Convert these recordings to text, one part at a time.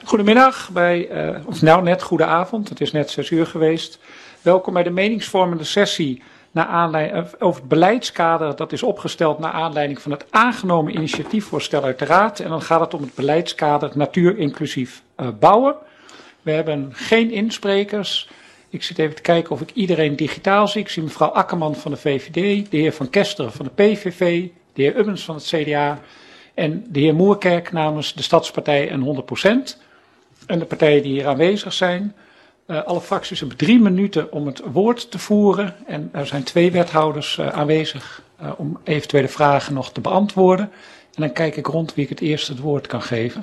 Goedemiddag, of nou net goedenavond, het is net 6 uur geweest. Welkom bij de meningsvormende sessie over het beleidskader dat is opgesteld naar aanleiding van het aangenomen initiatiefvoorstel uit de Raad. En dan gaat het om het beleidskader natuur inclusief bouwen. We hebben geen insprekers. Ik zit even te kijken of ik iedereen digitaal zie. Ik zie mevrouw Akkerman van de VVD, de heer Van Kesteren van de PVV, de heer Ubbens van het CDA en de heer Moerkerk namens de Stadspartij en 100%. En de partijen die hier aanwezig zijn. Alle fracties hebben 3 minuten om het woord te voeren. En er zijn 2 wethouders aanwezig om eventuele vragen nog te beantwoorden. En dan kijk ik rond wie ik het eerst het woord kan geven.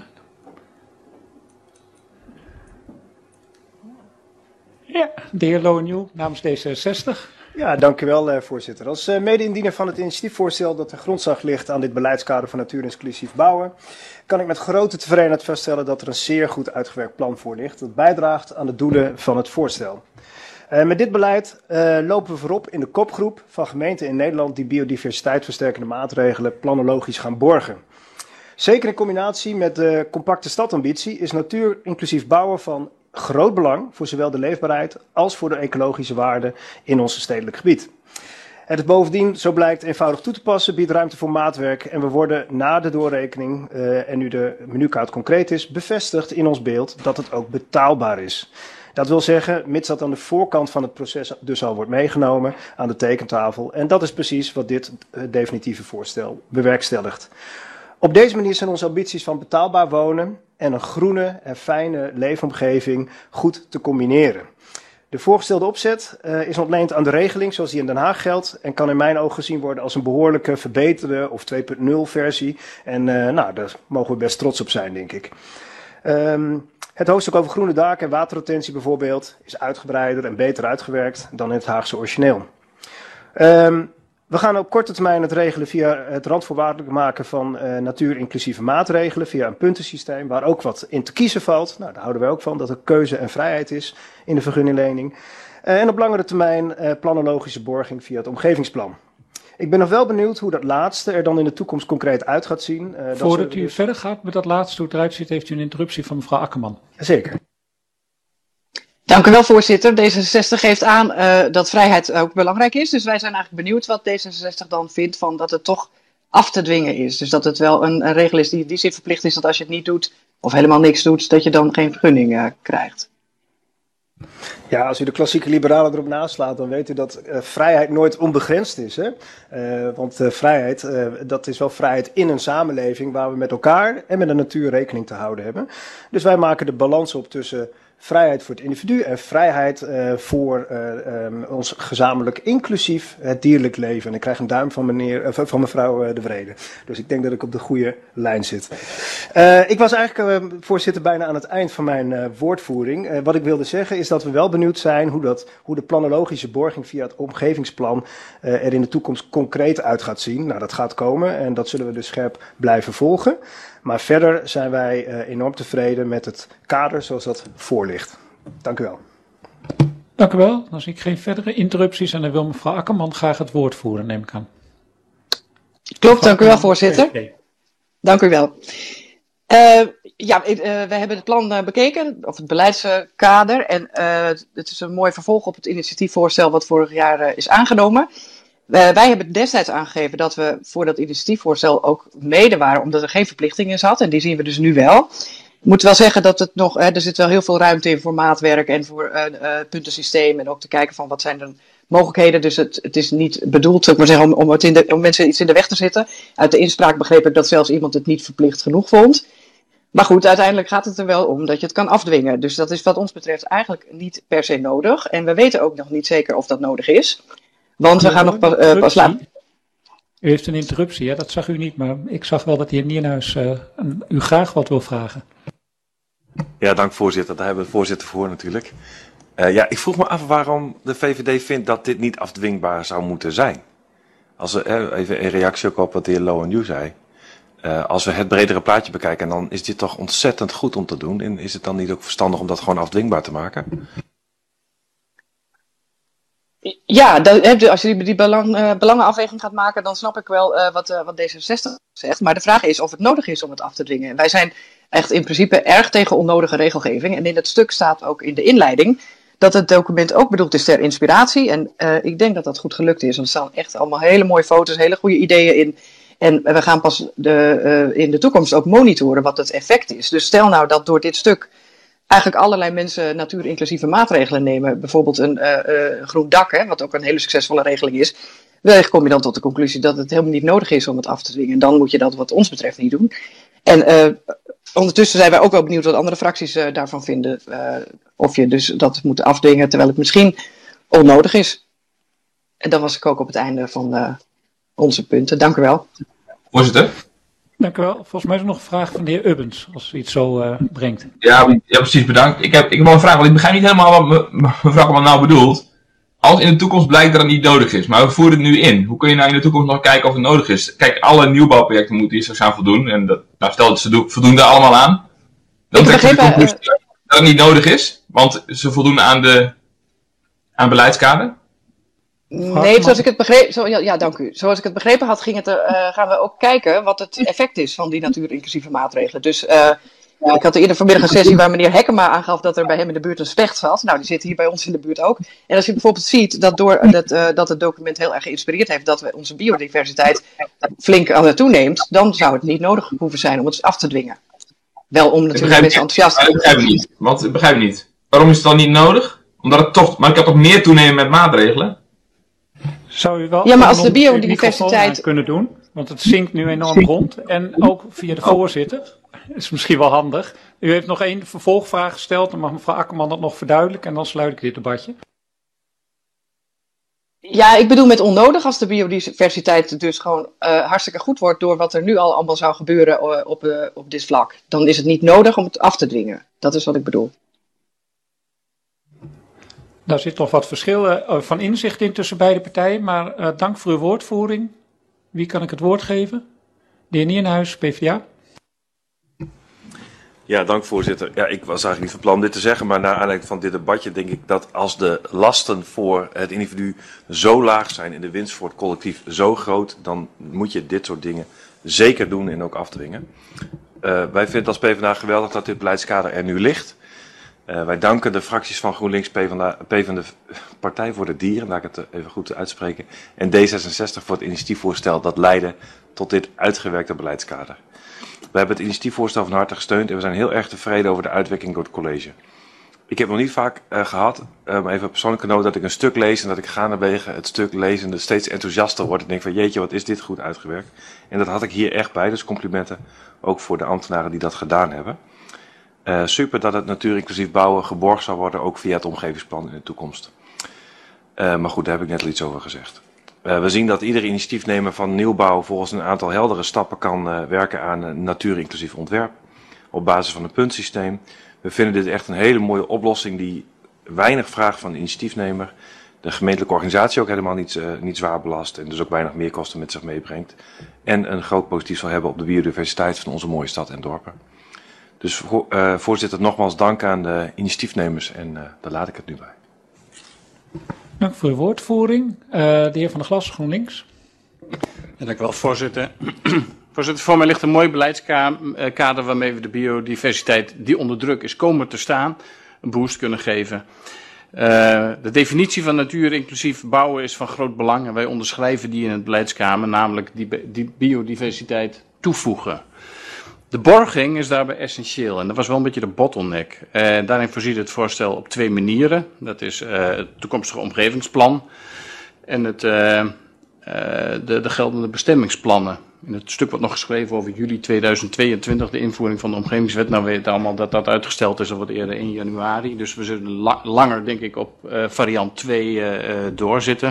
Ja, de heer Loonjoe namens D66. Ja, dank u wel, voorzitter. Als mede-indiener van het initiatiefvoorstel dat ten grondslag ligt aan dit beleidskader van natuur inclusief bouwen, kan ik met grote tevredenheid vaststellen dat er een zeer goed uitgewerkt plan voor ligt dat bijdraagt aan de doelen van het voorstel. Met dit beleid lopen we voorop in de kopgroep van gemeenten in Nederland die biodiversiteitsversterkende maatregelen planologisch gaan borgen. Zeker in combinatie met de compacte stadambitie is natuur inclusief bouwen van groot belang voor zowel de leefbaarheid als voor de ecologische waarde in ons stedelijk gebied. Het is bovendien, zo blijkt, eenvoudig toe te passen, biedt ruimte voor maatwerk en we worden na de doorrekening en nu de menukaart concreet is, bevestigd in ons beeld dat het ook betaalbaar is. Dat wil zeggen, mits dat aan de voorkant van het proces dus al wordt meegenomen aan de tekentafel en dat is precies wat dit definitieve voorstel bewerkstelligt. Op deze manier zijn onze ambities van betaalbaar wonen en een groene en fijne leefomgeving goed te combineren. De voorgestelde opzet is ontleend aan de regeling zoals die in Den Haag geldt en kan in mijn ogen gezien worden als een behoorlijke verbeterde of 2.0 versie. En daar mogen we best trots op zijn, denk ik. Het hoofdstuk over groene daken en waterretentie bijvoorbeeld is uitgebreider en beter uitgewerkt dan in het Haagse origineel. We gaan op korte termijn het regelen via het randvoorwaardelijk maken van natuur-inclusieve maatregelen, via een puntensysteem waar ook wat in te kiezen valt. Nou, daar houden wij ook van, dat er keuze en vrijheid is in de vergunninglening. En op langere termijn planologische borging via het omgevingsplan. Ik ben nog wel benieuwd hoe dat laatste er dan in de toekomst concreet uit gaat zien. Voordat u verder gaat met dat laatste, hoe het eruit ziet, heeft u een interruptie van mevrouw Akkerman. Zeker. Dank u wel, voorzitter. D66 geeft aan dat vrijheid ook belangrijk is. Dus wij zijn eigenlijk benieuwd wat D66 dan vindt van dat het toch af te dwingen is. Dus dat het wel een regel is die in die zin verplicht is dat als je het niet doet of helemaal niks doet, dat je dan geen vergunning krijgt. Ja, als u de klassieke liberalen erop naslaat, dan weet u dat vrijheid nooit onbegrensd is. Hè? Want vrijheid, dat is wel vrijheid in een samenleving waar we met elkaar en met de natuur rekening te houden hebben. Dus wij maken de balans op tussen vrijheid voor het individu en vrijheid voor ons gezamenlijk inclusief het dierlijk leven. En ik krijg een duim van mevrouw De Vrede. Dus ik denk dat ik op de goede lijn zit. Ik was eigenlijk, voorzitter, bijna aan het eind van mijn woordvoering. Wat ik wilde zeggen is dat we wel benieuwd zijn hoe de planologische borging via het omgevingsplan er in de toekomst concreet uit gaat zien. Nou, dat gaat komen en dat zullen we dus scherp blijven volgen. Maar verder zijn wij enorm tevreden met het kader zoals dat voor ligt. Dank u wel. Dank u wel. Dan zie ik geen verdere interrupties en dan wil mevrouw Akkerman graag het woord voeren, neem ik aan. Klopt, dank u wel, voorzitter. Dank u wel. We hebben het plan bekeken, of het beleidskader. En het is een mooi vervolg op het initiatiefvoorstel wat vorig jaar is aangenomen. Wij hebben destijds aangegeven dat we voor dat initiatiefvoorstel ook mede waren, omdat er geen verplichting in zat. En die zien we dus nu wel. Ik moet wel zeggen dat het nog, er zit wel heel veel ruimte in voor maatwerk en voor puntensysteem. En ook te kijken van wat zijn de mogelijkheden. Dus het is niet bedoeld, zou ik maar zeggen, om mensen iets in de weg te zitten. Uit de inspraak begreep ik dat zelfs iemand het niet verplicht genoeg vond. Maar goed, uiteindelijk gaat het er wel om dat je het kan afdwingen. Dus dat is wat ons betreft eigenlijk niet per se nodig. En we weten ook nog niet zeker of dat nodig is. Want we gaan nog pas laten. U heeft een interruptie, hè? Dat zag u niet, maar ik zag wel dat de heer Nierenhuis u graag wat wil vragen. Ja, dank voorzitter. Daar hebben we de voorzitter voor natuurlijk. Ik vroeg me af waarom de VVD vindt dat dit niet afdwingbaar zou moeten zijn. Even een reactie ook op wat de heer Loonjoe zei. Als we het bredere plaatje bekijken, dan is dit toch ontzettend goed om te doen. En is het dan niet ook verstandig om dat gewoon afdwingbaar te maken? Ja, als je die belangenafweging gaat maken, dan snap ik wel wat D66 zegt. Maar de vraag is of het nodig is om het af te dwingen. Wij zijn echt in principe erg tegen onnodige regelgeving. En in het stuk staat ook in de inleiding dat het document ook bedoeld is ter inspiratie. En ik denk dat dat goed gelukt is. Want er staan echt allemaal hele mooie foto's, hele goede ideeën in. En we gaan pas in de toekomst ook monitoren wat het effect is. Dus stel nou dat door dit stuk eigenlijk allerlei mensen natuurinclusieve maatregelen nemen. Bijvoorbeeld een groen dak, hè, wat ook een hele succesvolle regeling is. Wellicht kom je dan tot de conclusie dat het helemaal niet nodig is om het af te dwingen. Dan moet je dat wat ons betreft niet doen. En ondertussen zijn wij ook wel benieuwd wat andere fracties daarvan vinden. Of je dus dat moet afdwingen terwijl het misschien onnodig is. En dan was ik ook op het einde van onze punten. Dank u wel. Voorzitter? Dank u wel. Volgens mij is er nog een vraag van de heer Ubbens, als u iets zo brengt. Ja, precies, bedankt. Ik heb wel een vraag, want ik begrijp niet helemaal wat mevrouw Akkerman nou bedoelt. Als in de toekomst blijkt dat het niet nodig is, maar we voeren het nu in. Hoe kun je nou in de toekomst nog kijken of het nodig is? Kijk, alle nieuwbouwprojecten moeten hier straks aan voldoen. En stel dat ze voldoen daar allemaal aan. Dan trek je de conclusie dat het niet nodig is, want ze voldoen aan beleidskader. Nee, zoals ik het begreep, dank u. Zoals ik het begrepen had, gaan we ook kijken wat het effect is van die natuurinclusieve maatregelen. Dus ik had eerder vanmiddag een sessie waar meneer Hekkema aangaf dat er bij hem in de buurt een specht zat. Nou, die zit hier bij ons in de buurt ook. En als je bijvoorbeeld ziet dat dat het document heel erg geïnspireerd heeft dat we onze biodiversiteit flink aan het toeneemt, dan zou het niet nodig hoeven zijn om het af te dwingen. Wel om natuurlijk mensen enthousiast te maken. Ik begrijp niet. Waarom is het dan niet nodig? Omdat het toch, maar ik kan toch meer toenemen met maatregelen? Zou u wel maar als de biodiversiteit kunnen doen? Want het zinkt nu enorm rond. En ook via de voorzitter. Is misschien wel handig. U heeft nog één vervolgvraag gesteld. Dan mag mevrouw Akkerman dat nog verduidelijken. En dan sluit ik dit debatje. Ja, ik bedoel met onnodig als de biodiversiteit dus gewoon hartstikke goed wordt door wat er nu al allemaal zou gebeuren op dit vlak. Dan is het niet nodig om het af te dwingen. Dat is wat ik bedoel. Daar zit nog wat verschil van inzicht in tussen beide partijen, maar dank voor uw woordvoering. Wie kan ik het woord geven? De heer Nierenhuis, PvdA. Ja, dank voorzitter. Ja, ik was eigenlijk niet van plan dit te zeggen, maar naar aanleiding van dit debatje denk ik dat als de lasten voor het individu zo laag zijn en de winst voor het collectief zo groot, dan moet je dit soort dingen zeker doen en ook afdwingen. Wij vinden het als PvdA geweldig dat dit beleidskader er nu ligt. Wij danken de fracties van GroenLinks, PvdA, Partij voor de Dieren, laat ik het even goed uitspreken, en D66 voor het initiatiefvoorstel dat leidde tot dit uitgewerkte beleidskader. We hebben het initiatiefvoorstel van harte gesteund en we zijn heel erg tevreden over de uitwerking door het college. Ik heb nog niet vaak gehad, maar even een persoonlijke noot, dat ik een stuk lees en dat ik gaandewege het stuk lezende steeds enthousiaster word. Ik denk van jeetje, wat is dit goed uitgewerkt. En dat had ik hier echt bij, dus complimenten ook voor de ambtenaren die dat gedaan hebben. Super dat het natuurinclusief bouwen geborgd zal worden, ook via het omgevingsplan in de toekomst. Maar goed, daar heb ik net al iets over gezegd. We zien dat iedere initiatiefnemer van nieuwbouw volgens een aantal heldere stappen kan werken aan een natuurinclusief ontwerp op basis van een puntsysteem. We vinden dit echt een hele mooie oplossing die weinig vraagt van de initiatiefnemer, de gemeentelijke organisatie ook helemaal niet zwaar belast en dus ook weinig meerkosten met zich meebrengt. En een groot positief zal hebben op de biodiversiteit van onze mooie stad en dorpen. Dus voorzitter, nogmaals dank aan de initiatiefnemers en daar laat ik het nu bij. Dank voor uw woordvoering. De heer Van der Glas, GroenLinks. Ja, dank u wel, voorzitter. Voorzitter, voor mij ligt een mooi beleidskader waarmee we de biodiversiteit die onder druk is komen te staan een boost kunnen geven. De definitie van natuurinclusief bouwen is van groot belang en wij onderschrijven die in het beleidskader, namelijk die biodiversiteit toevoegen. De borging is daarbij essentieel en dat was wel een beetje de bottleneck. Daarin voorziet het voorstel op twee manieren. Dat is het toekomstige omgevingsplan en de geldende bestemmingsplannen. In het stuk wordt nog geschreven over juli 2022, de invoering van de omgevingswet. Nou weet allemaal dat dat uitgesteld is, of wat eerder in januari. Dus we zullen langer, denk ik, op variant 2 doorzitten.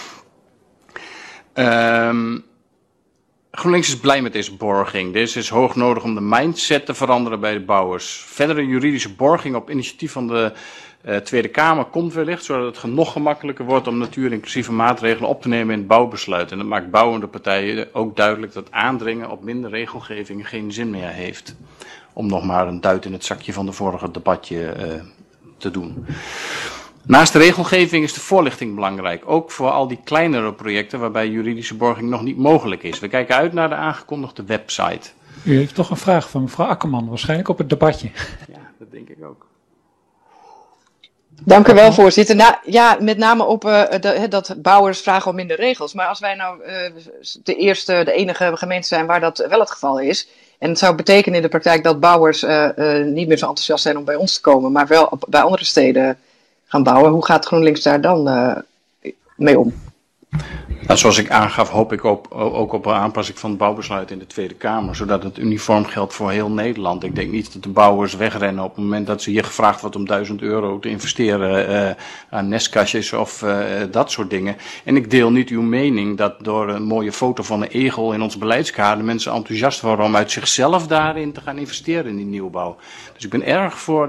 GroenLinks is blij met deze borging. Deze is hoog nodig om de mindset te veranderen bij de bouwers. Verdere juridische borging op initiatief van de Tweede Kamer komt wellicht, zodat het nog gemakkelijker wordt om natuurinclusieve maatregelen op te nemen in het bouwbesluit. En dat maakt bouwende partijen ook duidelijk dat aandringen op minder regelgeving geen zin meer heeft. Om nog maar een duit in het zakje van de vorige debatje te doen. Naast de regelgeving is de voorlichting belangrijk, ook voor al die kleinere projecten waarbij juridische borging nog niet mogelijk is. We kijken uit naar de aangekondigde website. U heeft toch een vraag van mevrouw Akkerman, waarschijnlijk op het debatje. Ja, dat denk ik ook. Dank u wel, voorzitter. Nou, ja, met name op dat bouwers vragen om minder regels. Maar als wij nou de enige gemeente zijn waar dat wel het geval is, en het zou betekenen in de praktijk dat bouwers niet meer zo enthousiast zijn om bij ons te komen, maar wel bij andere steden gaan bouwen, hoe gaat GroenLinks daar dan mee om? Nou, zoals ik aangaf, hoop ik ook op een aanpassing van het bouwbesluit in de Tweede Kamer, zodat het uniform geldt voor heel Nederland. Ik denk niet dat de bouwers wegrennen op het moment dat ze hier gevraagd wordt om €1000 te investeren aan nestkastjes of dat soort dingen. En ik deel niet uw mening dat door een mooie foto van een egel in ons beleidskader mensen enthousiast worden om uit zichzelf daarin te gaan investeren in die nieuwbouw. Dus ik ben erg voor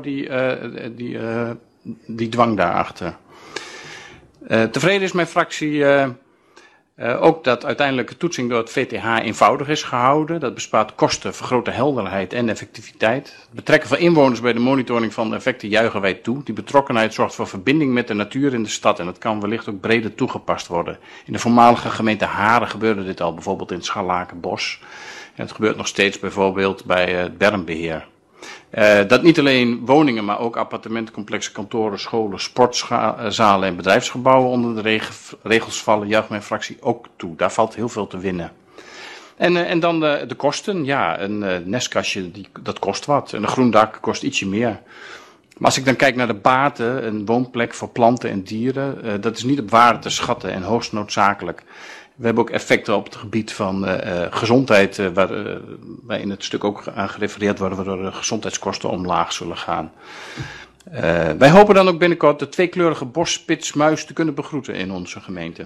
die dwang daarachter. Tevreden is mijn fractie ook dat uiteindelijk de toetsing door het VTH eenvoudig is gehouden. Dat bespaart kosten, vergroot de helderheid en effectiviteit. Het betrekken van inwoners bij de monitoring van effecten juichen wij toe. Die betrokkenheid zorgt voor verbinding met de natuur in de stad en dat kan wellicht ook breder toegepast worden. In de voormalige gemeente Haren gebeurde dit al, bijvoorbeeld in het Scharlakenbos. En het gebeurt nog steeds bijvoorbeeld bij het bermbeheer. Dat niet alleen woningen, maar ook appartementencomplexen, kantoren, scholen, sportzalen en bedrijfsgebouwen onder de regels vallen, juicht mijn fractie ook toe. Daar valt heel veel te winnen. En dan de kosten. Ja, een nestkastje, dat kost wat. En een groen dak kost ietsje meer. Maar als ik dan kijk naar de baten, een woonplek voor planten en dieren, dat is niet op waarde te schatten en hoogst noodzakelijk. We hebben ook effecten op het gebied van gezondheid, waar in het stuk ook aan gerefereerd wordt, waardoor de gezondheidskosten omlaag zullen gaan. Wij hopen dan ook binnenkort de tweekleurige bosspitsmuis te kunnen begroeten in onze gemeente.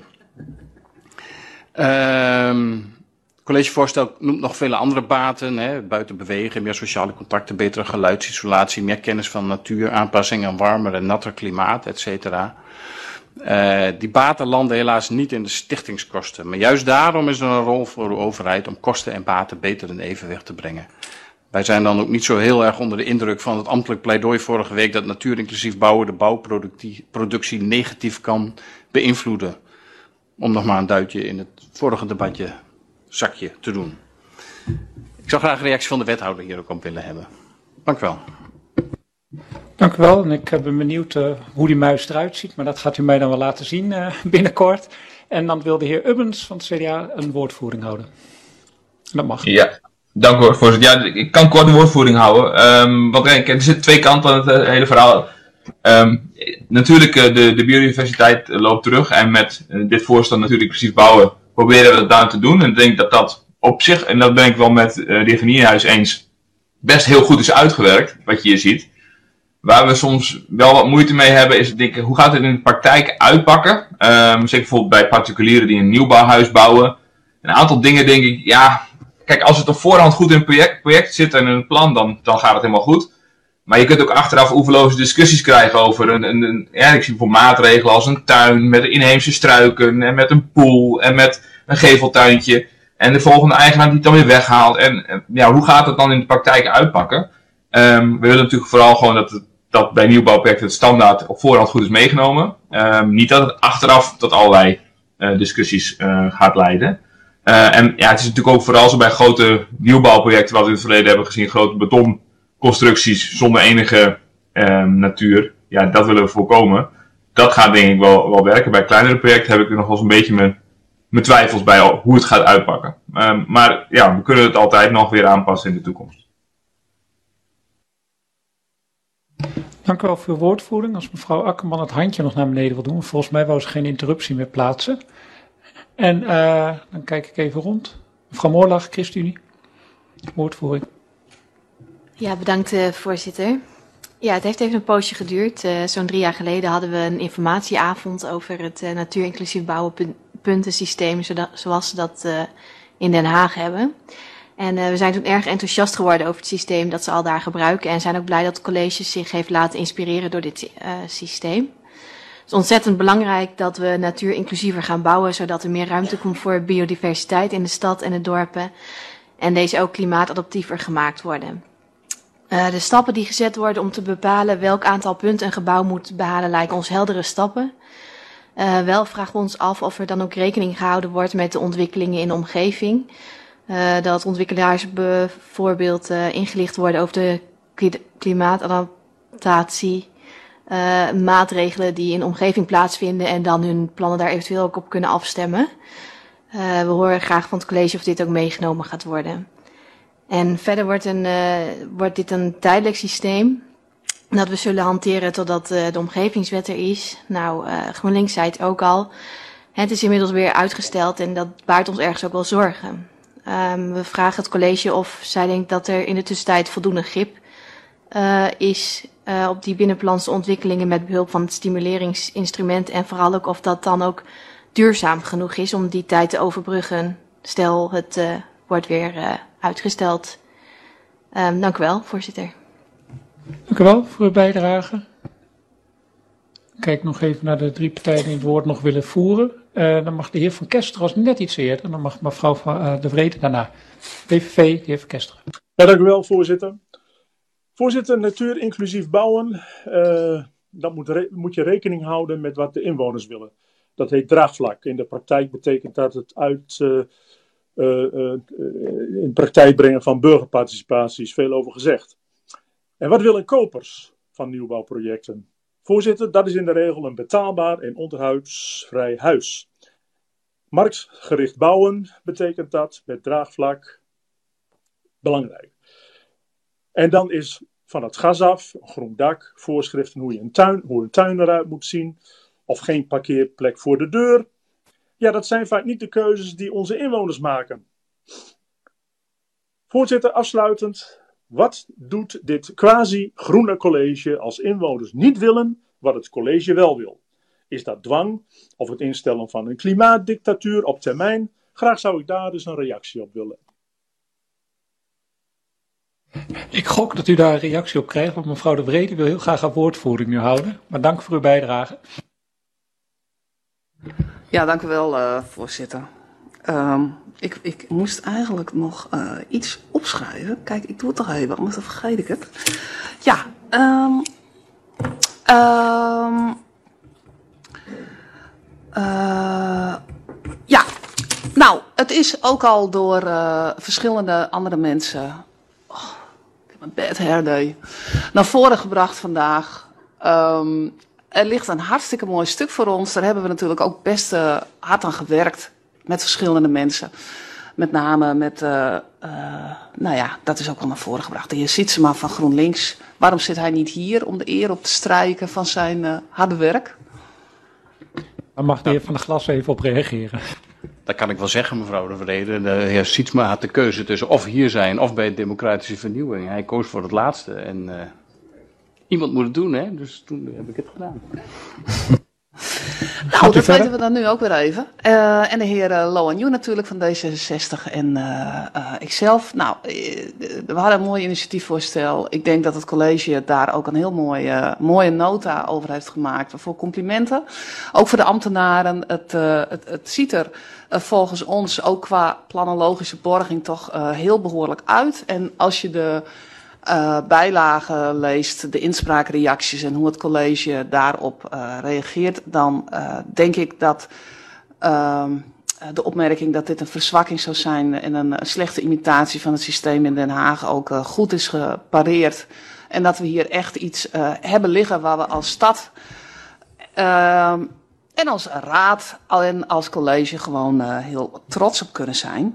Het collegevoorstel noemt nog vele andere baten, buiten bewegen, meer sociale contacten, betere geluidsisolatie, meer kennis van natuur, aanpassing aan warmer en natter klimaat, etc. Die baten landen helaas niet in de stichtingskosten. Maar juist daarom is er een rol voor de overheid om kosten en baten beter in evenwicht te brengen. Wij zijn dan ook niet zo heel erg onder de indruk van het ambtelijk pleidooi vorige week dat natuur inclusief bouwen de bouwproductie negatief kan beïnvloeden. Om nog maar een duitje in het vorige debatje zakje te doen. Ik zou graag een reactie van de wethouder hier ook op willen hebben. Dank u wel. Dank u wel. En ik ben benieuwd hoe die muis eruit ziet, maar dat gaat u mij dan wel laten zien binnenkort. En dan wil de heer Ubbens van het CDA een woordvoering houden. Dat mag. Ja, dank u voorzitter. Ja, ik kan kort een woordvoering houden. Want er zitten twee kanten aan het hele verhaal. Natuurlijk, de biodiversiteit loopt terug. En met dit voorstel natuurlijk inclusief bouwen proberen we dat daar te doen. En ik denk dat dat op zich, en dat ben ik wel met de heer Van Nierhuis eens, best heel goed is uitgewerkt, wat je hier ziet. Waar we soms wel wat moeite mee hebben is denken, hoe gaat het in de praktijk uitpakken? Zeker bijvoorbeeld bij particulieren die een nieuwbouwhuis bouwen. Een aantal dingen denk ik, ja, kijk, als het op voorhand goed in een project zit en in een plan, dan gaat het helemaal goed. Maar je kunt ook achteraf oeverloze discussies krijgen over ik zie bijvoorbeeld maatregelen als een tuin met inheemse struiken en met een poel en met een geveltuintje. En de volgende eigenaar die het dan weer weghaalt. En hoe gaat het dan in de praktijk uitpakken? We willen natuurlijk vooral gewoon dat bij nieuwbouwprojecten het standaard op voorhand goed is meegenomen. Niet dat het achteraf tot allerlei discussies gaat leiden. Het is natuurlijk ook vooral zo bij grote nieuwbouwprojecten, wat we in het verleden hebben gezien, grote betonconstructies zonder enige natuur. Ja, dat willen we voorkomen. Dat gaat denk ik wel werken. Bij kleinere projecten heb ik er nog wel eens een beetje mijn twijfels bij hoe het gaat uitpakken. Maar ja, we kunnen het altijd nog weer aanpassen in de toekomst. Dank u wel voor uw woordvoering. Als mevrouw Akkerman het handje nog naar beneden wil doen, volgens mij wou ze geen interruptie meer plaatsen. En dan kijk ik even rond. Mevrouw Moorlag, ChristenUnie, woordvoering. Ja, bedankt voorzitter. Ja, het heeft even een poosje geduurd. Zo'n 3 jaar geleden hadden we een informatieavond over het natuur-inclusief bouwen puntensysteem, zoals ze dat in Den Haag hebben. En we zijn toen erg enthousiast geworden over het systeem dat ze al daar gebruiken. En zijn ook blij dat het college zich heeft laten inspireren door dit systeem. Het is ontzettend belangrijk dat we natuur-inclusiever gaan bouwen, zodat er meer ruimte komt voor biodiversiteit in de stad en de dorpen. En deze ook klimaatadaptiever gemaakt worden. De stappen die gezet worden om te bepalen welk aantal punten een gebouw moet behalen lijken ons heldere stappen. Wel vragen we ons af of er dan ook rekening gehouden wordt met de ontwikkelingen in de omgeving. Dat ontwikkelaars bijvoorbeeld ingelicht worden over de klimaatadaptatie, maatregelen die in de omgeving plaatsvinden en dan hun plannen daar eventueel ook op kunnen afstemmen. We horen graag van het college of dit ook meegenomen gaat worden. En verder wordt dit een tijdelijk systeem dat we zullen hanteren totdat de omgevingswet er is. Nou, GroenLinks zei het ook al. Het is inmiddels weer uitgesteld en dat baart ons ergens ook wel zorgen. We vragen het college of zij denkt dat er in de tussentijd voldoende grip is op die binnenplanse ontwikkelingen met behulp van het stimuleringsinstrument. En vooral ook of dat dan ook duurzaam genoeg is om die tijd te overbruggen. Stel, het wordt weer uitgesteld. Dank u wel, voorzitter. Dank u wel voor uw bijdrage. Ik kijk nog even naar de 3 partijen die het woord nog willen voeren. Dan mag de heer Van Kesteren als net iets eerder. Dan mag mevrouw De Vrede daarna. PVV, de heer Van Kesteren. Ja, dank u wel, voorzitter. Voorzitter, natuur inclusief bouwen. Dan moet je rekening houden met wat de inwoners willen. Dat heet draagvlak. In de praktijk betekent dat het in praktijk brengen van burgerparticipatie, is veel over gezegd. En wat willen kopers van nieuwbouwprojecten? Voorzitter, dat is in de regel een betaalbaar en onderhoudsvrij huis. Marktgericht bouwen betekent dat met draagvlak belangrijk. En dan is van het gas af, een groen dak, voorschriften hoe een tuin eruit moet zien, of geen parkeerplek voor de deur. Ja, dat zijn vaak niet de keuzes die onze inwoners maken. Voorzitter, afsluitend. Wat doet dit quasi-groene college als inwoners niet willen wat het college wel wil? Is dat dwang of het instellen van een klimaatdictatuur op termijn? Graag zou ik daar dus een reactie op willen. Ik gok dat u daar een reactie op krijgt, want mevrouw De Vrede wil heel graag haar woordvoering nu houden. Maar dank voor uw bijdrage. Ja, dank u wel, voorzitter. Ik moest eigenlijk nog iets opschrijven. Kijk, ik doe het toch even, anders dan vergeet ik het. Ja, ja, nou, het is ook al door verschillende andere mensen, ik heb een bad hair day, naar voren gebracht vandaag. Er ligt een hartstikke mooi stuk voor ons. Daar hebben we natuurlijk ook best hard aan gewerkt met verschillende mensen. Met name met, nou ja, dat is ook al naar voren gebracht. De heer Sietsema van GroenLinks. Waarom zit hij niet hier om de eer op te strijken van zijn harde werk? Dan mag de heer Van der Glas even op reageren. Dat kan ik wel zeggen, mevrouw De Vrede. De heer Sietsema had de keuze tussen of hier zijn of bij Democratische Vernieuwing. Hij koos voor het laatste en iemand moet het doen, hè? Dus toen heb ik het gedaan. Nou, dat weten we dan nu ook weer even. En de heer Loanju natuurlijk van D66 en ikzelf. Nou, we hadden een mooi initiatiefvoorstel. Ik denk dat het college daar ook een heel mooie nota over heeft gemaakt. Voor complimenten. Ook voor de ambtenaren. Het ziet er volgens ons ook qua planologische borging toch heel behoorlijk uit. En als je de bijlagen leest, de inspraakreacties en hoe het college daarop reageert, dan denk ik dat de opmerking dat dit een verzwakking zou zijn en een slechte imitatie van het systeem in Den Haag ook goed is gepareerd. En dat we hier echt iets hebben liggen waar we als stad en als raad en als college gewoon heel trots op kunnen zijn.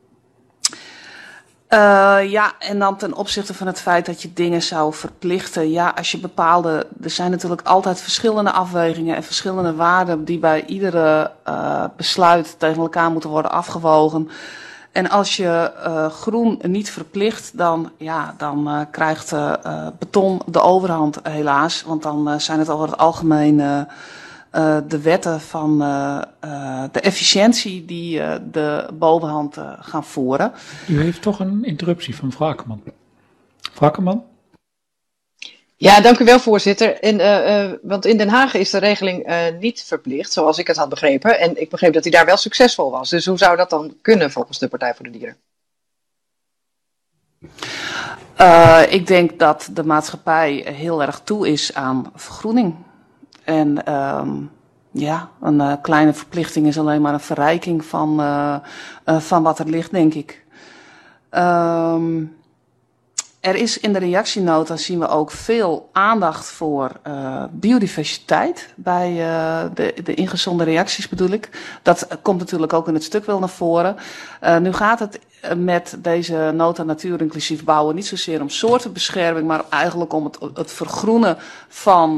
Ja, en dan ten opzichte van het feit dat je dingen zou verplichten. Ja, als je bepaalde, er zijn natuurlijk altijd verschillende afwegingen en verschillende waarden die bij iedere besluit tegen elkaar moeten worden afgewogen. En als je groen niet verplicht, dan krijgt beton de overhand helaas. Want dan zijn het over het algemeen de wetten van de efficiëntie die de bovenhand gaan voeren. U heeft toch een interruptie van mevrouw Akkerman. Mevrouw Akkerman? Ja, dank u wel, voorzitter. Want in Den Haag is de regeling niet verplicht, zoals ik het had begrepen. En ik begreep dat hij daar wel succesvol was. Dus hoe zou dat dan kunnen volgens de Partij voor de Dieren? Ik denk dat de maatschappij heel erg toe is aan vergroening. En een kleine verplichting is alleen maar een verrijking van wat er ligt, denk ik. Er is in de reactienota, zien we ook veel aandacht voor biodiversiteit bij de ingezonde reacties, bedoel ik. Dat komt natuurlijk ook in het stuk wel naar voren. Nu gaat het met deze nota natuur inclusief bouwen niet zozeer om soortenbescherming, maar eigenlijk om het vergroenen van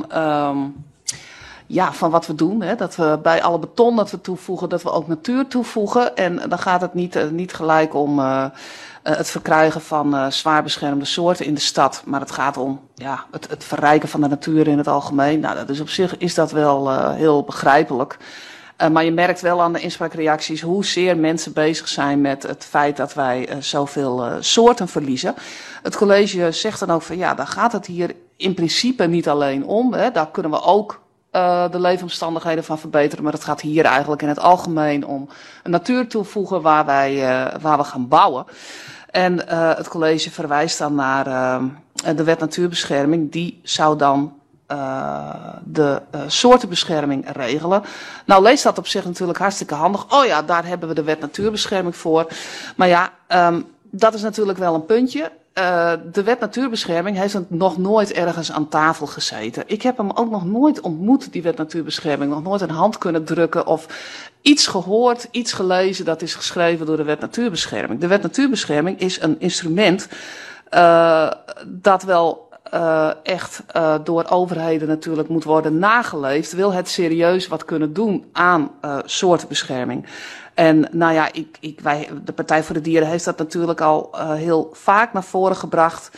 van wat we doen. Hè. Dat we bij alle beton dat we toevoegen, dat we ook natuur toevoegen. En dan gaat het niet gelijk om het verkrijgen van zwaar beschermde soorten in de stad. Maar het gaat om het verrijken van de natuur in het algemeen. Nou, dus op zich is dat wel heel begrijpelijk. Maar je merkt wel aan de inspraakreacties hoezeer mensen bezig zijn met het feit dat wij zoveel soorten verliezen. Het college zegt dan ook van daar gaat het hier in principe niet alleen om. Hè. Daar kunnen we ook de leefomstandigheden van verbeteren. Maar het gaat hier eigenlijk in het algemeen om een natuur toevoegen waar we gaan bouwen. En het college verwijst dan naar de wet natuurbescherming. Die zou dan de soortenbescherming regelen. Nou leest dat op zich natuurlijk hartstikke handig. Oh ja, daar hebben we de wet natuurbescherming voor. Maar dat is natuurlijk wel een puntje. De wet natuurbescherming heeft nog nooit ergens aan tafel gezeten. Ik heb hem ook nog nooit ontmoet, die wet natuurbescherming. Nog nooit een hand kunnen drukken of iets gehoord, iets gelezen dat is geschreven door de wet natuurbescherming. De wet natuurbescherming is een instrument dat wel echt door overheden natuurlijk moet worden nageleefd. Wil het serieus wat kunnen doen aan soortenbescherming. En de Partij voor de Dieren heeft dat natuurlijk al heel vaak naar voren gebracht.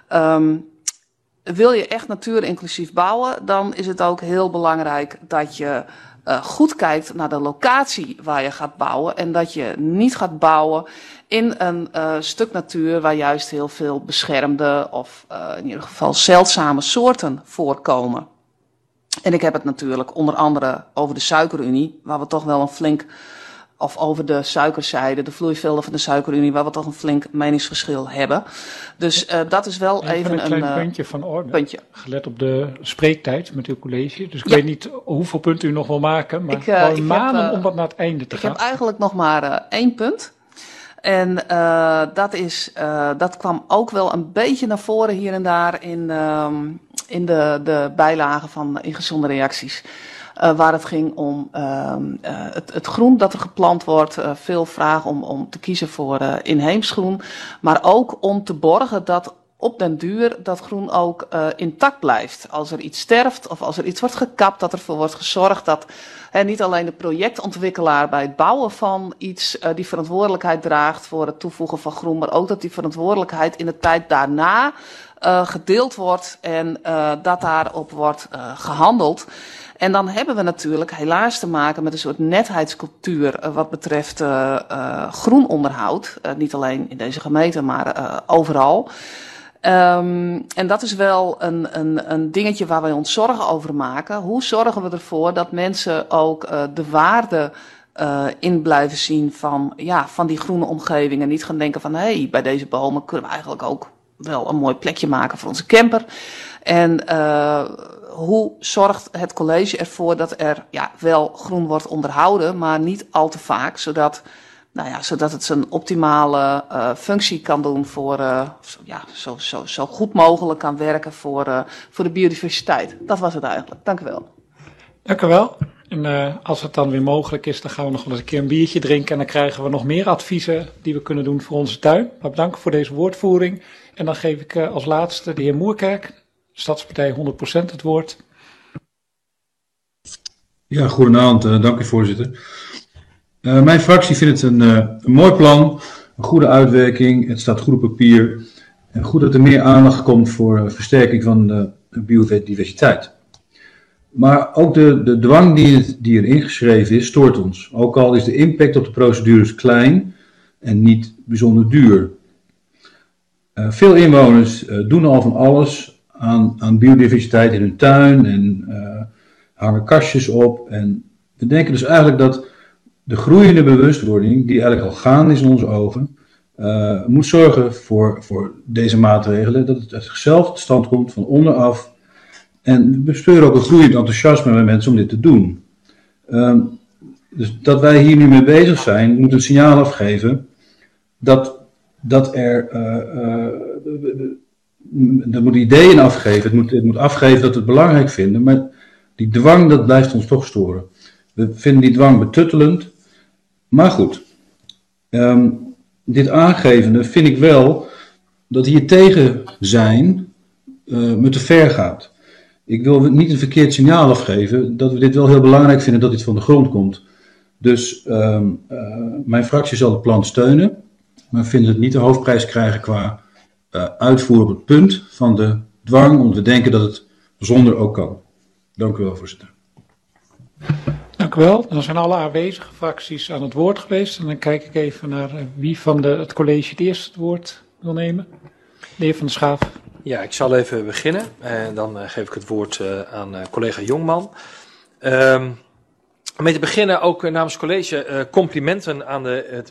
Wil je echt natuurinclusief bouwen, dan is het ook heel belangrijk dat je goed kijkt naar de locatie waar je gaat bouwen. En dat je niet gaat bouwen in een stuk natuur waar juist heel veel beschermde of in ieder geval zeldzame soorten voorkomen. En ik heb het natuurlijk onder andere over de Suikerunie, waar we toch wel een flink... Of over de suikerzijde, de vloeivelden van de Suikerunie, waar we toch een flink meningsverschil hebben. Dus dat is wel even een klein puntje van orde. Puntje. Gelet op de spreektijd met uw college. Dus ik weet niet hoeveel punten u nog wil maken. Maar ik maanden om dat naar het einde te gaan. Ik heb eigenlijk nog maar 1 punt. En dat kwam ook wel een beetje naar voren hier en daar in de bijlagen van ingezonde reacties. Waar het ging om het groen dat er geplant wordt. Veel vragen om te kiezen voor inheems groen. Maar ook om te borgen dat op den duur dat groen ook intact blijft. Als er iets sterft of als er iets wordt gekapt, dat ervoor wordt gezorgd dat niet alleen de projectontwikkelaar bij het bouwen van iets die verantwoordelijkheid draagt voor het toevoegen van groen, maar ook dat die verantwoordelijkheid in de tijd daarna gedeeld wordt en dat daarop wordt gehandeld. En dan hebben we natuurlijk helaas te maken met een soort netheidscultuur wat betreft groenonderhoud. Niet alleen in deze gemeente, maar overal. En dat is wel een dingetje waar wij ons zorgen over maken. Hoe zorgen we ervoor dat mensen ook de waarde in blijven zien van die groene omgeving. En niet gaan denken van bij deze bomen kunnen we eigenlijk ook wel een mooi plekje maken voor onze camper. En hoe zorgt het college ervoor dat er wel groen wordt onderhouden, maar niet al te vaak, zodat het zijn optimale functie kan doen voor zo goed mogelijk kan werken voor de biodiversiteit. Dat was het eigenlijk. Dank u wel. Dank u wel. En als het dan weer mogelijk is, dan gaan we nog wel eens een keer een biertje drinken en dan krijgen we nog meer adviezen die we kunnen doen voor onze tuin. Maar bedankt voor deze woordvoering. En dan geef ik als laatste de heer Moerkerk, Stadspartij 100% het woord. Ja, goedenavond. Dank u voorzitter. Mijn fractie vindt het een mooi plan, een goede uitwerking. Het staat goed op papier. En goed dat er meer aandacht komt voor versterking van de biodiversiteit. Maar ook de dwang die er ingeschreven is, stoort ons. Ook al is de impact op de procedures klein en niet bijzonder duur. Veel inwoners doen al van alles aan biodiversiteit in hun tuin en hangen kastjes op. En we denken dus eigenlijk dat de groeiende bewustwording, die eigenlijk al gaande is in onze ogen, moet zorgen voor deze maatregelen, dat het zelf tot stand komt van onderaf. En we bespeuren ook een groeiend enthousiasme bij mensen om dit te doen. Dus dat wij hier nu mee bezig zijn, moet een signaal afgeven dat er moet ideeën afgeven. Het moet afgeven dat we het belangrijk vinden, maar die dwang, dat blijft ons toch storen. We vinden die dwang betuttelend, maar goed. Dit aangevende vind ik wel dat hier tegen zijn me te ver gaat. Ik wil niet een verkeerd signaal afgeven dat we dit wel heel belangrijk vinden dat dit van de grond komt. Dus mijn fractie zal het plan steunen, maar vindt het niet de hoofdprijs krijgen qua uitvoer op het punt van de dwang, omdat we denken dat het zonder ook kan. Dank u wel, voorzitter. Dank u wel. Dan zijn alle aanwezige fracties aan het woord geweest. En dan kijk ik even naar wie van het college het eerst het woord wil nemen. De heer Van der Schaaf. Ja, ik zal even beginnen. En dan geef ik het woord aan collega Jongman. Mee te beginnen ook namens het college complimenten aan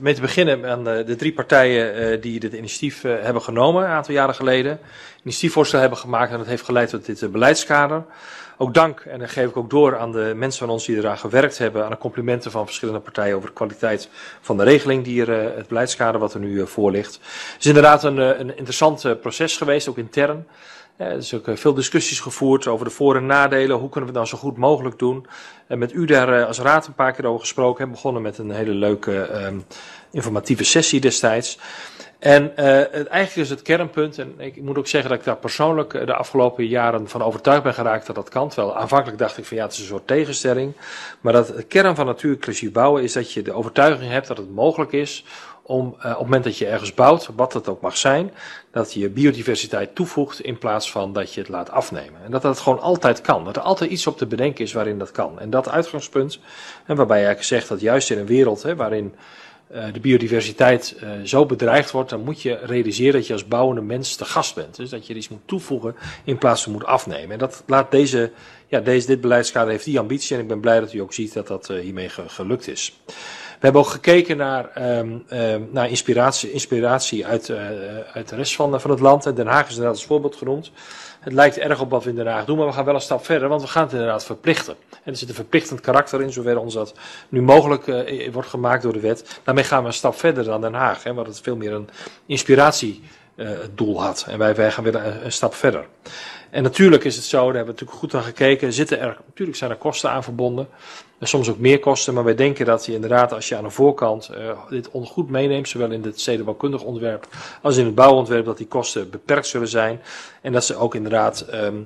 de 3 partijen die dit initiatief hebben genomen een aantal jaren geleden. Initiatiefvoorstel hebben gemaakt en dat heeft geleid tot dit beleidskader. Ook dank, en dat geef ik ook door aan de mensen van ons die eraan gewerkt hebben, aan de complimenten van verschillende partijen over de kwaliteit van de regeling die het beleidskader wat er nu voor ligt. Het is inderdaad een interessant proces geweest, ook intern. Er is ook veel discussies gevoerd over de voor- en nadelen. Hoe kunnen we het nou zo goed mogelijk doen? En met u daar als raad een paar keer over gesproken. We hebben begonnen met een hele leuke informatieve sessie destijds. En eigenlijk is het kernpunt, en ik moet ook zeggen dat ik daar persoonlijk de afgelopen jaren van overtuigd ben geraakt dat dat kan. Terwijl aanvankelijk dacht ik van ja, het is een soort tegenstelling. Maar dat het kern van natuurinclusief bouwen is dat je de overtuiging hebt dat het mogelijk is om op het moment dat je ergens bouwt, wat het ook mag zijn, dat je biodiversiteit toevoegt in plaats van dat je het laat afnemen. En dat dat gewoon altijd kan. Dat er altijd iets op te bedenken is waarin dat kan. En dat uitgangspunt, en waarbij je eigenlijk zegt dat juist in een wereld waarin de biodiversiteit zo bedreigd wordt, dan moet je realiseren dat je als bouwende mens te gast bent. Dus dat je iets moet toevoegen in plaats van moet afnemen. En dat laat dit beleidskader heeft die ambitie en ik ben blij dat u ook ziet dat dat hiermee gelukt is. We hebben ook gekeken naar inspiratie uit de rest van het land. En Den Haag is inderdaad als voorbeeld genoemd. Het lijkt erg op wat we in Den Haag doen, maar we gaan wel een stap verder, want we gaan het inderdaad verplichten. En er zit een verplichtend karakter in, zover ons dat nu mogelijk wordt gemaakt door de wet. Daarmee gaan we een stap verder dan Den Haag, wat het veel meer een inspiratiedoel had. En wij gaan weer een stap verder. En natuurlijk is het zo, daar hebben we natuurlijk goed aan gekeken, natuurlijk zijn er kosten aan verbonden. En soms ook meer kosten, maar wij denken dat je inderdaad, als je aan de voorkant dit goed meeneemt, zowel in het stedenbouwkundig ontwerp als in het bouwontwerp, dat die kosten beperkt zullen zijn. En dat ze ook inderdaad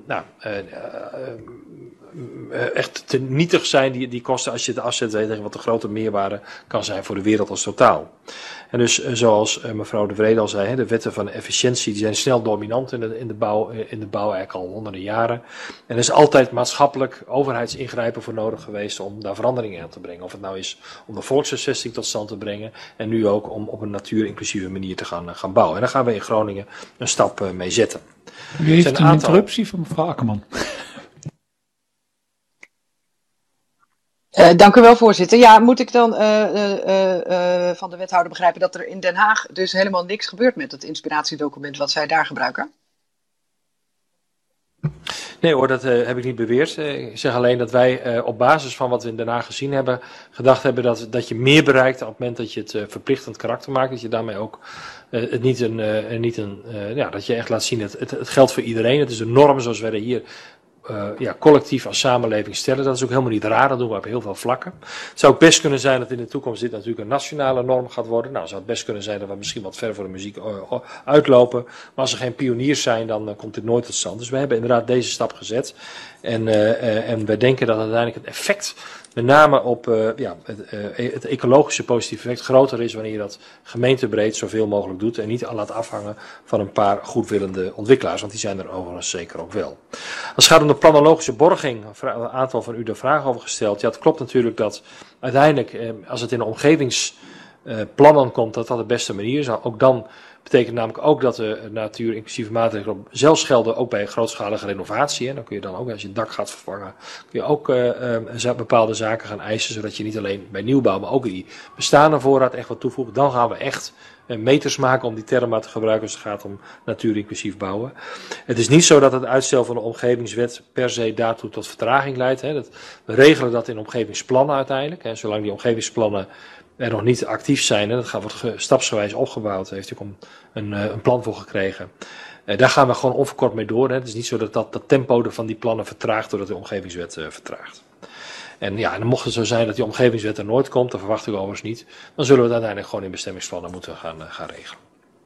echt te nietig zijn, die kosten, als je het afzet tegen wat de grote meerwaarde kan zijn voor de wereld als totaal. En dus zoals mevrouw De Vrede al zei, de wetten van efficiëntie die zijn snel dominant in de bouw eigenlijk al honderden jaren. En er is altijd maatschappelijk overheidsingrijpen voor nodig geweest om daar veranderingen aan te brengen. Of het nou is om de volkshuisvesting tot stand te brengen en nu ook om op een natuurinclusieve manier te gaan bouwen. En daar gaan we in Groningen een stap mee zetten. U heeft een interruptie van mevrouw Akkerman. Dank u wel, voorzitter. Ja, moet ik dan van de wethouder begrijpen dat er in Den Haag dus helemaal niks gebeurt met het inspiratiedocument wat zij daar gebruiken? Nee hoor, dat heb ik niet beweerd. Ik zeg alleen dat wij op basis van wat we in Den Haag gezien hebben, gedacht hebben dat je meer bereikt op het moment dat je het verplichtend karakter maakt. Dat je daarmee ook dat je echt laat zien, het geldt voor iedereen. Het is een norm zoals wij er hier collectief als samenleving stellen. Dat is ook helemaal niet raar, dat doen we op heel veel vlakken. Het zou ook best kunnen zijn dat in de toekomst dit natuurlijk een nationale norm gaat worden. Nou, zou het best kunnen zijn dat we misschien wat ver voor de muziek uitlopen. Maar als er geen pioniers zijn, dan komt dit nooit tot stand. Dus we hebben inderdaad deze stap gezet. En wij denken dat uiteindelijk het effect, met name op het ecologische positieve effect, groter is wanneer je dat gemeentebreed zoveel mogelijk doet en niet laat afhangen van een paar goedwillende ontwikkelaars, want die zijn er overigens zeker ook wel. Als het gaat om de planologische borging, een aantal van u daar vragen over gesteld. Ja, het klopt natuurlijk dat uiteindelijk, als het in een plannen komt, dat de beste manier is. Ook dan betekent namelijk ook dat de natuur-inclusieve maatregelen zelfs gelden ook bij grootschalige renovatie. En dan kun je dan ook, als je het dak gaat vervangen, kun je ook bepaalde zaken gaan eisen, zodat je niet alleen bij nieuwbouw, maar ook die bestaande voorraad echt wat toevoegt. Dan gaan we echt meters maken, om die term maar te gebruiken als het gaat om natuur-inclusief bouwen. Het is niet zo dat het uitstel van de omgevingswet per se daartoe tot vertraging leidt. We regelen dat in omgevingsplannen uiteindelijk. Zolang die omgevingsplannen er nog niet actief zijn, en dat wordt stapsgewijs opgebouwd, heeft u een plan voor gekregen. Daar gaan we gewoon onverkort mee door. Het is niet zo dat tempo van die plannen vertraagt doordat de omgevingswet vertraagt. En ja, dan mocht het zo zijn dat die omgevingswet er nooit komt, dat verwacht ik overigens niet, dan zullen we het uiteindelijk gewoon in bestemmingsplannen moeten gaan regelen.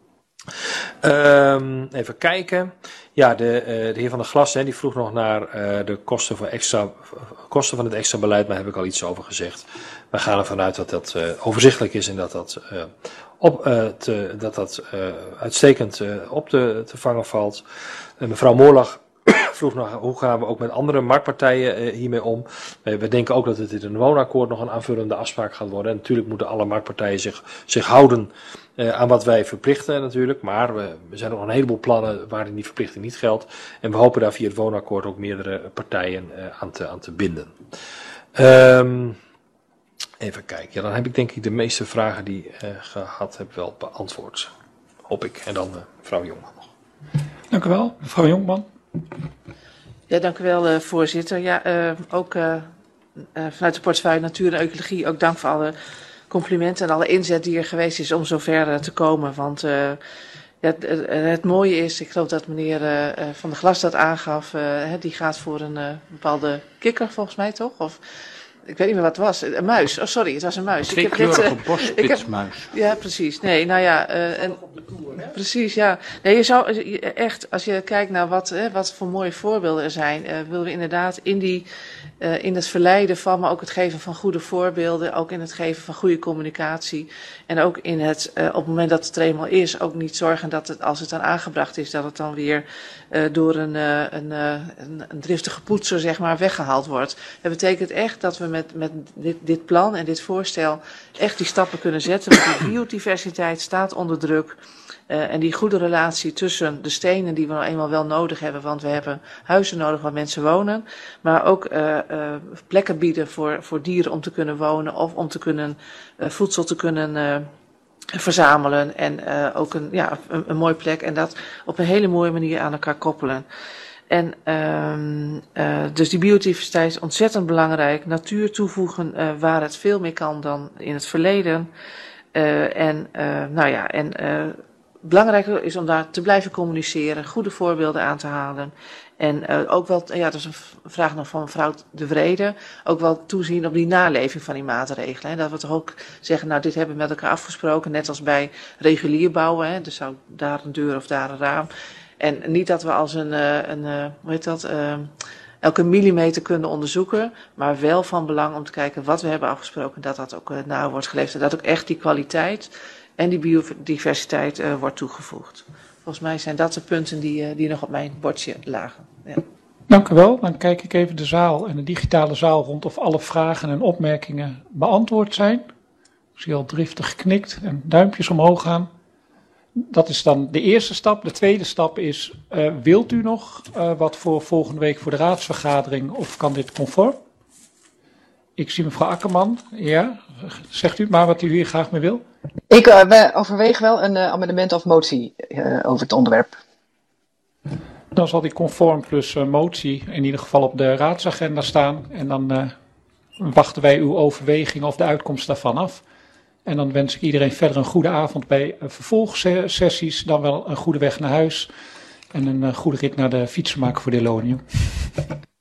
Even kijken. Ja, de heer Van der Glas die vroeg nog naar de kosten van het extra beleid, maar daar heb ik al iets over gezegd. We gaan ervan uit dat dat overzichtelijk is en dat uitstekend op te vangen valt. Mevrouw Moorlag vroeg nog, hoe gaan we ook met andere marktpartijen hiermee om? We denken ook dat het in een woonakkoord nog een aanvullende afspraak gaat worden. En natuurlijk moeten alle marktpartijen zich houden aan wat wij verplichten natuurlijk. Maar er zijn nog een heleboel plannen waarin die verplichting niet geldt. En we hopen daar via het woonakkoord ook meerdere partijen aan te binden. Even kijken. Ja, dan heb ik denk ik de meeste vragen die ik gehad heb wel beantwoord. Hoop ik. En dan mevrouw Jongman nog. Dank u wel. Mevrouw Jonkman. Ja, dank u wel, voorzitter. Ja, ook vanuit de portefeuille Natuur en Ecologie ook dank voor alle complimenten en alle inzet die er geweest is om zover te komen. Want het mooie is, ik geloof dat meneer Van der Glas dat aangaf, die gaat voor een bepaalde kikker volgens mij toch? Of ik weet niet meer wat het was. Een muis. Oh, sorry, het was een muis. Tweekleurige bosspitsmuis. Ja, precies. Nee, nou ja. Precies, ja. Nee, je zou echt, als je kijkt naar wat voor mooie voorbeelden er zijn, willen we inderdaad in het verleiden van, maar ook het geven van goede voorbeelden, ook in het geven van goede communicatie. En ook in het, op het moment dat het er eenmaal is, ook niet zorgen dat het, als het dan aangebracht is, dat het dan weer door een driftige poetser, zeg maar, weggehaald wordt. Dat betekent echt dat we met dit plan en dit voorstel echt die stappen kunnen zetten. Want die biodiversiteit staat onder druk. En die goede relatie tussen de stenen die we nou eenmaal wel nodig hebben, want we hebben huizen nodig waar mensen wonen, maar ook plekken bieden voor dieren om te kunnen wonen of om te kunnen voedsel te kunnen verzamelen en ook een mooie plek en dat op een hele mooie manier aan elkaar koppelen. En dus die biodiversiteit is ontzettend belangrijk. Natuur toevoegen waar het veel meer kan dan in het verleden. Belangrijker is om daar te blijven communiceren, goede voorbeelden aan te halen. En ook wel, dat is een vraag nog van mevrouw De Vrede, ook wel toezien op die naleving van die maatregelen. Hè. Dat we toch ook zeggen, nou dit hebben we met elkaar afgesproken, net als bij regulier bouwen. Hè. Dus zou daar een deur of daar een raam. En niet dat we als elke millimeter kunnen onderzoeken, maar wel van belang om te kijken wat we hebben afgesproken, dat dat ook na wordt geleefd. En dat ook echt die kwaliteit en die biodiversiteit wordt toegevoegd. Volgens mij zijn dat de punten die nog op mijn bordje lagen. Ja. Dank u wel. Dan kijk ik even de zaal en de digitale zaal rond of alle vragen en opmerkingen beantwoord zijn. Ik zie al driftig geknikt en duimpjes omhoog gaan. Dat is dan de eerste stap. De tweede stap is, wilt u nog wat voor volgende week voor de raadsvergadering of kan dit conform? Ik zie mevrouw Akkerman. Ja, zegt u maar wat u hier graag mee wil. Ik overweeg wel een amendement of motie over het onderwerp. Dan zal die conform plus motie in ieder geval op de raadsagenda staan. En dan wachten wij uw overweging of de uitkomst daarvan af. En dan wens ik iedereen verder een goede avond bij vervolgsessies. Dan wel een goede weg naar huis. En een goede rit naar de fietsenmaker voor de Delonium.